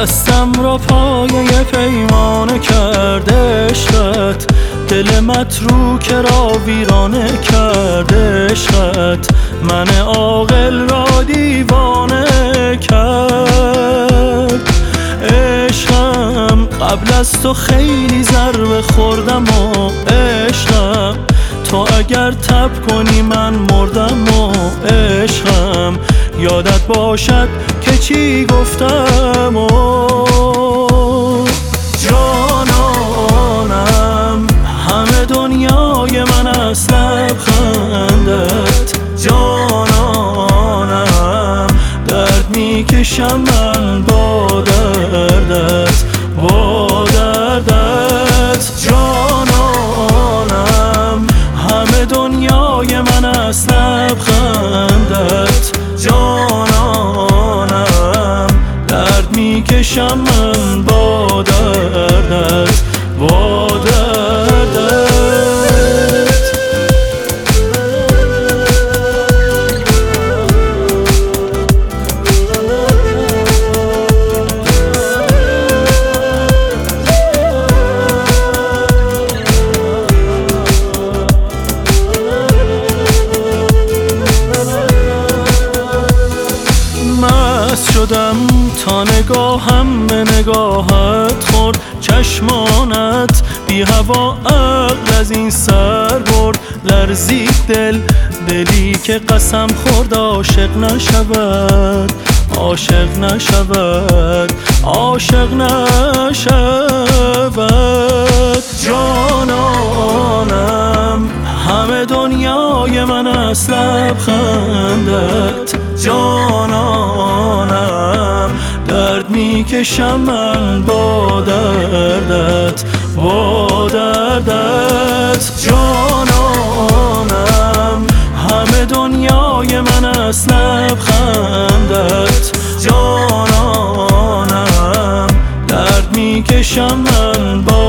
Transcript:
دستم را پایه پیمانه کرده عشقت، دل متروکه را ویرانه کرده عشقت، من عاقل را دیوانه کرد. عشقم قبل از تو خیلی ضربه خوردم و عشقم تو اگر تب کنی من مردم و عشقم یادت باشد که چی گفتم و جانانم همه دنیای من از لبخندت، جانانم درد میکشم من با دردت، با دردت. جانانم همه دنیای من از لبخندت، جانانم درد میکشم من با دردت، با دردت. شدم تا نگاهم به نگاهت خورد، چشمانت بی هوا عقل از این سر برد. لرزید دلی که قسم خورد عاشق نشود، عاشق نشود، عاشق نشود. جانانم همه دنیای من از لبخندت، جانانم درد میکشم من با دردت، با دردت. جانانم همه دنیای من از لبخندت، جانانم درد میکشم من با